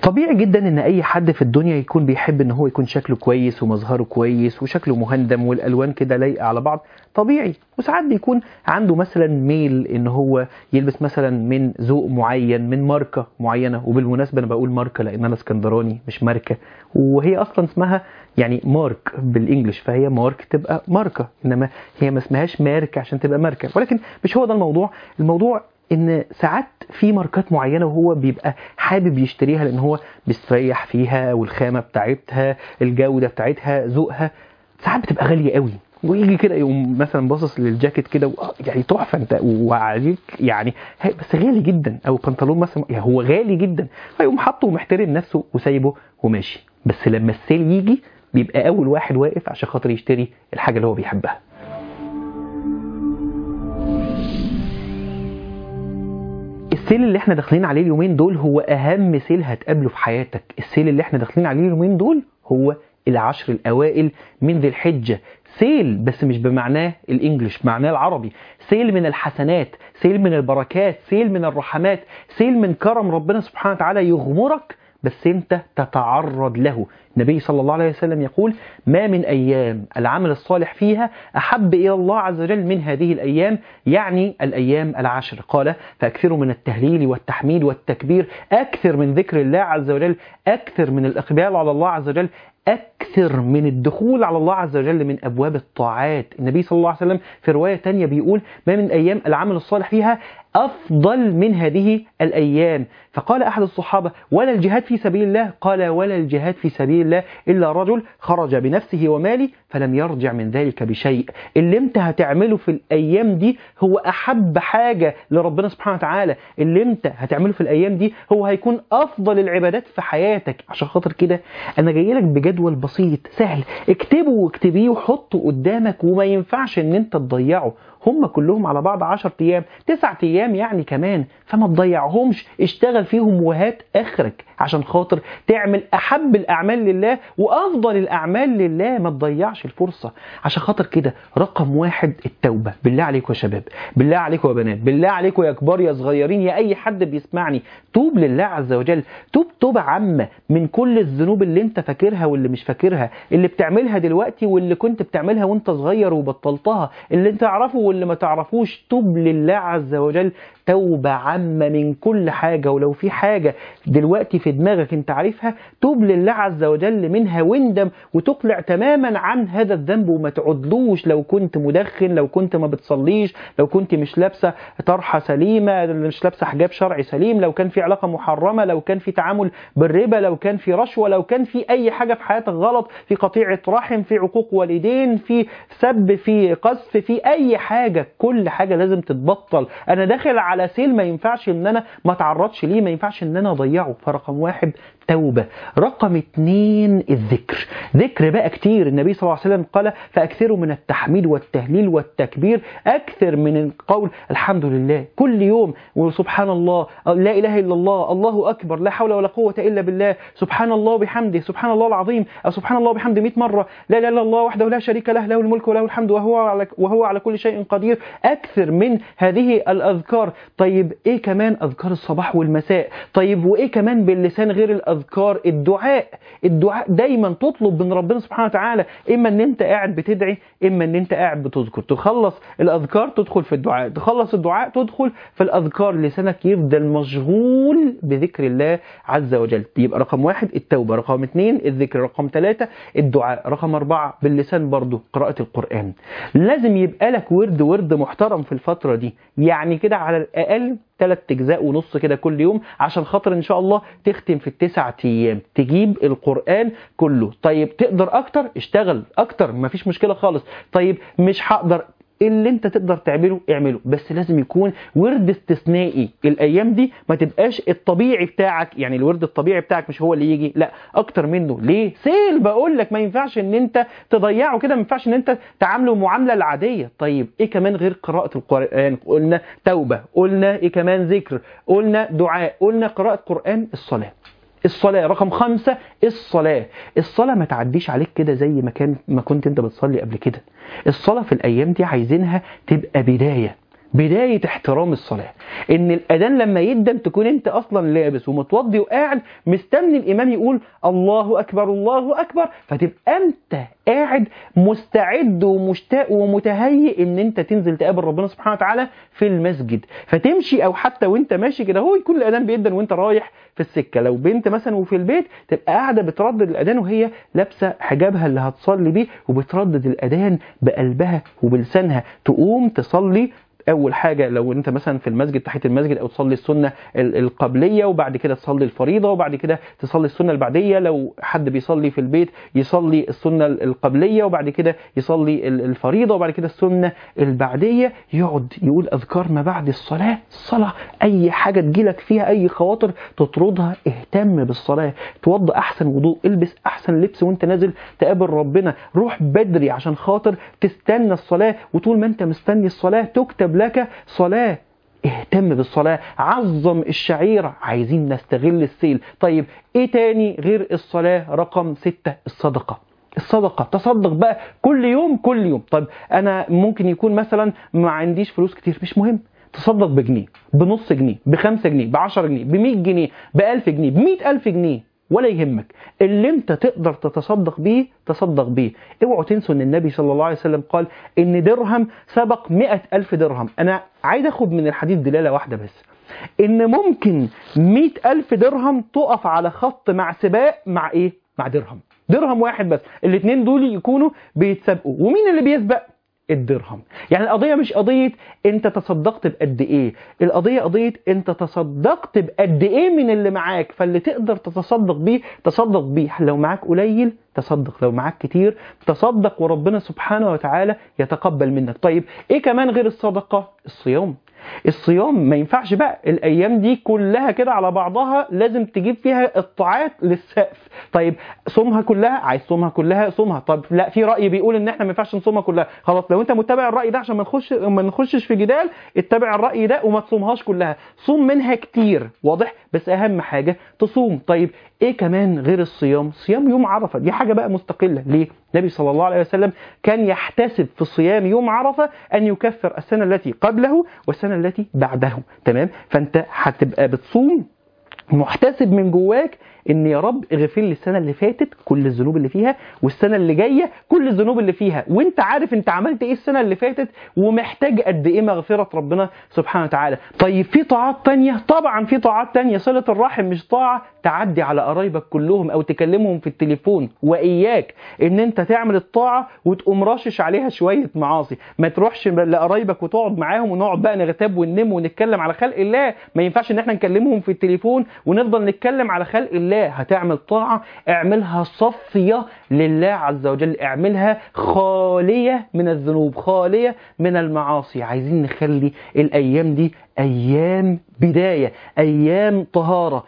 طبيعي جدا ان اي حد في الدنيا يكون بيحب ان هو يكون شكله كويس ومظهره كويس وشكله مهندم والالوان كده لايقه على بعض، طبيعي. وساعات بيكون عنده مثلا ميل ان هو يلبس مثلا من ذوق معين، من ماركه معينه. وبالمناسبه انا بقول ماركه لان انا اسكندراني مش ماركه، وهي اصلا اسمها يعني مارك بالانجلش، فهي مارك تبقى ماركه، انما هي ما اسمهاش مارك عشان تبقى ماركه. ولكن مش هو ده الموضوع. الموضوع ان ساعات في ماركات معينة وهو بيبقى حابب يشتريها لان هو بيستريح فيها، والخامة بتاعتها، الجودة بتاعتها، ذوقها، ساعات بتبقى غالية قوي. ويجي كده يقوم مثلا باصص للجاكيت كده يعني تحفة انت وعليك يعني بس غالي جدا، او بنطلون مثلا يعني هو غالي جدا، فيقوم حاطه ومحترم نفسه وسايبه وماشي. بس لما السيل يجي بيبقى اول واحد واقف عشان خاطر يشتري الحاجة اللي هو بيحبها. السيل اللي احنا داخلين عليه اليومين دول هو اهم سيل هتقابله في حياتك. السيل اللي احنا داخلين عليه اليومين دول هو العشر الاوائل من ذي الحجة. سيل بس مش بمعناه الانجليش، معناه العربي. سيل من الحسنات، سيل من البركات، سيل من الرحمات، سيل من كرم ربنا سبحانه وتعالى يغمرك بس انت تتعرض له. النبي صلى الله عليه وسلم يقول: ما من أيام العمل الصالح فيها أحب إلى الله عز وجل من هذه الأيام، يعني الأيام العشر. قال: فأكثروا من التهليل والتحميد والتكبير، أكثر من ذكر الله عز وجل، أكثر من الإقبال على الله عز وجل، أكثر من الدخول على الله عز وجل من أبواب الطاعات. النبي صلى الله عليه وسلم في رواية تانية بيقول: ما من أيام العمل الصالح فيها أفضل من هذه الأيام. فقال أحد الصحابة: ولا الجهاد في سبيل الله؟ قال: ولا الجهاد في سبيل الله إلا رجل خرج بنفسه وماله فلم يرجع من ذلك بشيء. اللي انت هتعمله في الأيام دي هو أحب حاجة لربنا سبحانه وتعالى. اللي انت هتعمله في الأيام دي هو هيكون أفضل العبادات في حياتك. عشان خاطر كده أنا جاي لك بجدول بسيط سهل، اكتبه واكتبيه وحطه قدامك، وما ينفعش ان انت تضيعه. هم كلهم على بعض 10 أيام 9 أيام يعني كمان، فما تضيعهمش، اشتغل فيهم وهات آخرك عشان خاطر تعمل أحب الأعمال لله وأفضل الأعمال لله. ما تضيعش الفرصة. عشان خاطر كده رقم 1 التوبة. بالله عليكم يا شباب، بالله عليكم يا بنات، بالله عليكم يا كبار يا صغيرين، يا أي حد بيسمعني، توب لله عز وجل. توب توبة عامة من كل الذنوب اللي انت فاكرها واللي مش فاكرها، اللي بتعملها دلوقتي واللي كنت بتعملها وانت صغير وبطلتها، اللي انت تعرفه واللي ما تعرفوش. توب لله عز وجل توبة عامة من كل حاجة. ولو في حاجة دلوقتي في دماغك انت عارفها، توب لله عز وجل منها واندم وتقلع تماما عن هذا الذنب وما تعدلوش. لو كنت مدخن، لو كنت ما بتصليش، لو كنت مش لابسة طرحة سليمة، مش لابسة حجاب شرعي سليم، لو كان في علاقة محرمة، لو كان في تعامل بالربا، لو كان في رشوة، لو كان في أي حاجة في حياتك غلط، في قطيعة رحم، في عقوق والدين، في سب، في قذف، في أي حاجة، كل حاجة لازم تتبطل. أنا داخل على سيل ما ينفعش إن أنا ما تعرضش ليه، ما ينفعش إن أنا أضيعه. فرقم 1 توبة. رقم 2 الذكر. ذكر بقى كتير. النبي صلى الله عليه وسلم قال: فأكثروا من التحميد والتهليل والتكبير، أكثر من القول الحمد لله كل يوم، وسبحان الله، لا إله إلا الله، الله أكبر، لا حول ولا قوة إلا بالله، سبحان الله وبحمده، سبحان الله العظيم، أو سبحان الله وبحمده 100 مرة، لا إله إلا الله وحده لا شريك له، له الملك وله الحمد وهو على كل شيء قدير. أكثر من هذه الأذكار. طيب إيه كمان؟ أذكار الصباح والمساء. طيب وإيه كمان باللسان غير الأذكار؟ الدعاء. الدعاء دايما تطلب من ربنا سبحانه وتعالى، إما أن أنت قاعد بتدعي، إما أن أنت قاعد بتذكر. تخلص الأذكار تدخل في الدعاء، تخلص الدعاء تدخل في الأذكار، لسانك يفضل مشغول بذكر الله عز وجل. يبقى رقم 1 التوبة، رقم 2 الذكر، رقم 3 الدعاء، رقم 4 باللسان برضو قراءة القرآن. لازم يبقى لك ورد محترم في الفترة دي، يعني كده على الأقل 3 أجزاء ونص كده كل يوم، عشان خاطر إن شاء الله تختم في ال9 أيام تجيب القرآن كله. طيب تقدر أكتر اشتغل أكتر، مفيش مشكلة خالص. طيب مش هقدر، اللي انت تقدر تعمله اعمله، بس لازم يكون ورد استثنائي. الايام دي ما تبقاش الطبيعي بتاعك، يعني الورد الطبيعي بتاعك مش هو اللي يجي، لا اكتر منه. ليه؟ سيل بقول لك، ما ينفعش ان انت تضيعه كده، ما ينفعش ان انت تعامله معامله العاديه. طيب ايه كمان غير قراءه القران؟ قلنا توبه، قلنا ايه كمان؟ ذكر، قلنا دعاء، قلنا قراءه قران. الصلاة رقم 5 الصلاة. الصلاة ما تعديش عليك كده زي ما كنت انت بتصلي قبل كده. الصلاة في الأيام دي عايزينها تبقى بداية احترام الصلاة، ان الاذان لما يدن تكون انت اصلا لابس ومتوضي وقاعد مستني الامام يقول الله اكبر الله اكبر، فتبقى انت قاعد مستعد ومشتاق ومتهيئ ان انت تنزل تقابل ربنا سبحانه وتعالى في المسجد. فتمشي او حتى وانت ماشي كده هو يكون الاذان بيدن وانت رايح في السكه. لو بنت مثلا وفي البيت تبقى قاعده بتردد الاذان وهي لابسه حجابها اللي هتصلي بيه وبتردد الاذان بقلبها وبلسانها، تقوم تصلي اول حاجه لو انت مثلا في المسجد تحت المسجد، او تصلي السنه القبليه وبعد كده تصلي الفريضه وبعد كده تصلي السنه البعديه. لو حد بيصلي في البيت يصلي السنه القبليه وبعد كده يصلي الفريضه وبعد كده السنه البعديه. يقعد يقول اذكار ما بعد الصلاه. الصلاه اي حاجه تجيلك فيها اي خواطر تطردها، اهتم بالصلاه، توضى احسن وضوء، البس احسن لبس وانت نازل تقابل ربنا، روح بدري عشان خاطر تستنى الصلاه، وطول ما انت مستني الصلاه تكتب لك صلاة. اهتم بالصلاة، عظم الشعيرة. عايزين نستغل السيل. طيب ايه تاني غير الصلاة؟ رقم 6 الصدقة. الصدقة، تصدق بقى كل يوم كل يوم. طيب انا ممكن يكون مثلا ما عنديش فلوس كتير، مش مهم، تصدق بجنيه، بنص جنيه، ب5 جنيه، ب10 جنيه، ب100 جنيه، ب1000 جنيه، ب100,000 جنيه، ولا يهمك. اللي انت تقدر تتصدق بيه تصدق بيه. اوعوا تنسوا ان النبي صلى الله عليه وسلم قال ان درهم سبق 100,000 درهم. انا عايز اخد من الحديث دلالة واحدة بس، ان ممكن 100,000 درهم تقف على خط مع سباق مع ايه؟ مع درهم واحد بس. الاتنين دول يكونوا بيتسابقوا، ومين اللي بيسبق؟ الدرهم. يعني القضية مش قضية انت تصدقت بقد ايه، القضية قضية انت تصدقت بقد ايه من اللي معاك. فاللي تقدر تتصدق بيه تصدق بيه. لو معاك قليل تصدق، لو معاك كتير تصدق، وربنا سبحانه وتعالى يتقبل منك. طيب ايه كمان غير الصدقة؟ الصيام. الصيام ما ينفعش بقى الايام دي كلها كده على بعضها، لازم تجيب فيها الطاعات للسقف. طيب صومها كلها، عايز صومها كلها صومها. طب لا، في راي بيقول ان احنا ما ينفعش نصومها كلها. خلاص لو انت متبع الراي ده عشان ما نخشش في جدال، اتبع الراي ده وما تصومهاش كلها، صوم منها كتير، واضح؟ بس اهم حاجه تصوم. طيب ايه كمان غير الصيام؟ صيام يوم عرفه، دي حاجه بقى مستقله. ليه؟ النبي صلى الله عليه وسلم كان يحتسب في صيام يوم عرفه ان يكفر السنه التي قبله والسنه التي بعده. تمام؟ فانت هتبقى بتصوم محتسب من جواك ان يا رب اغفر لي السنه اللي فاتت كل الذنوب اللي فيها، والسنه اللي جايه كل الذنوب اللي فيها، وانت عارف انت عملت ايه السنه اللي فاتت ومحتاج قد ايه مغفره ربنا سبحانه وتعالى. طيب في طاعات تانية؟ طبعا في طاعات تانية. صله الرحم مش طاعه تعدي على قرايبك كلهم او تكلمهم في التليفون، واياك ان انت تعمل الطاعه وتقوم راشش عليها شويه معاصي. ما تروحش لقرايبك وتقعد معاهم ونقعد بقى نغتاب وننم ونتكلم على خلق الله. ما ينفعش ان احنا نكلمهم في التليفون ونفضل نتكلم على خلق الله. هتعمل طاعة اعملها صفية لله عز وجل، اعملها خالية من الذنوب، خالية من المعاصي. عايزين نخلي الايام دي ايام بداية، ايام طهارة،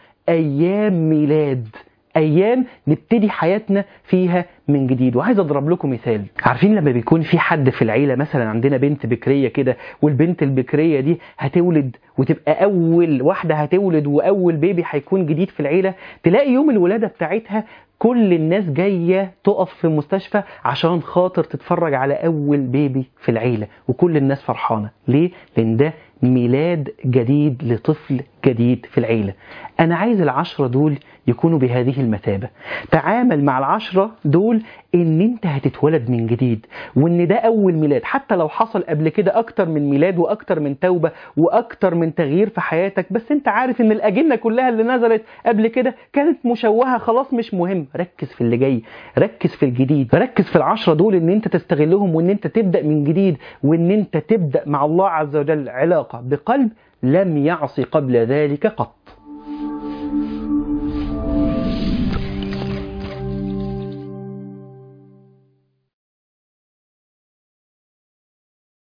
ايام ميلاد، ايام نبتدي حياتنا فيها من جديد. وعايز اضرب لكم مثال. عارفين لما بيكون في حد في العيله، مثلا عندنا بنت بكريه كده، والبنت البكريه دي هتولد وتبقى اول واحده هتولد واول بيبي هيكون جديد في العيله، تلاقي يوم الولاده بتاعتها كل الناس جايه تقف في المستشفى عشان خاطر تتفرج على اول بيبي في العيله، وكل الناس فرحانه. ليه؟ لان ده ميلاد جديد لطفل جديد في العيلة. أنا عايز 10 دول يكونوا بهذه المثابة. تعامل مع 10 دول إن أنت هتتولد من جديد، وإن ده أول ميلاد. حتى لو حصل قبل كده أكتر من ميلاد وأكتر من توبة وأكتر من تغيير في حياتك، بس أنت عارف إن الأجنة كلها اللي نزلت قبل كده كانت مشوهة، خلاص مش مهم. ركز في اللي جاي، ركز في الجديد، ركز في 10 دول إن أنت تستغلهم، وإن أنت تبدأ من جديد، وإن أنت تبدأ مع الله عز وجل علاقة بقلب لم يعصي قبل ذلك قط.